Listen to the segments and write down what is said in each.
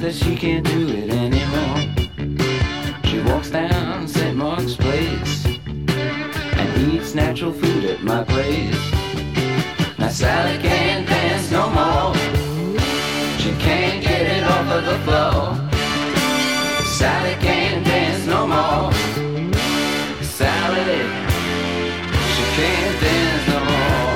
that she can't do it anymore. She walks down St. Mark's Place and eats natural food at my place. Now Sally can't dance no more. She can't get it off of the floor. Sally can't dance no more. Sally, she can't dance no more.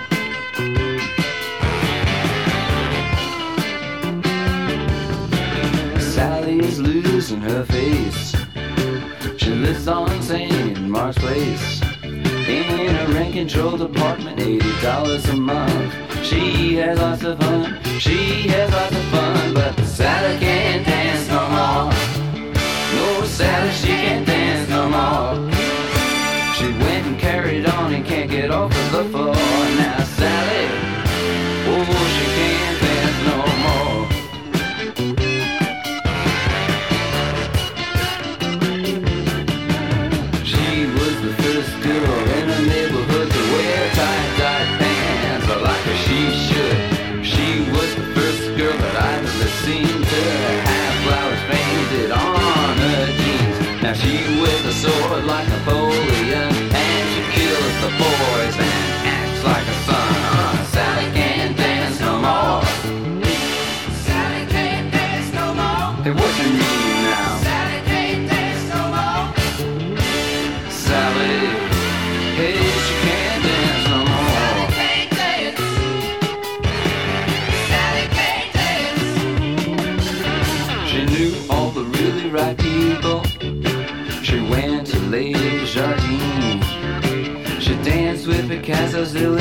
Sally's losing her face. She lives on St. Mark's Place in a rent-controlled apartment, $80 a month. She has lots of fun, she has lots of fun, but Sally can't dance no more. No, Sally, she can't dance no more. She went and carried on and can't get off of the floor. Now Sally, oh, she can't dance no more. She was the first girl in the neighborhood to wear tight pants like a she should. She was the first girl that I've ever seen to have flowers painted on her jeans. Now she wears a sword like Napoleon, and she kills the boys and acts like a son. Sally can't dance no more. Sally can't dance no more. Hey, what you mean now? Sally can't dance no more. Sally, hey, she can't dance no more. Sally can't dance. Sally can't dance. She knew all the really right people. She went to Lady Jardine. She danced with Picasso's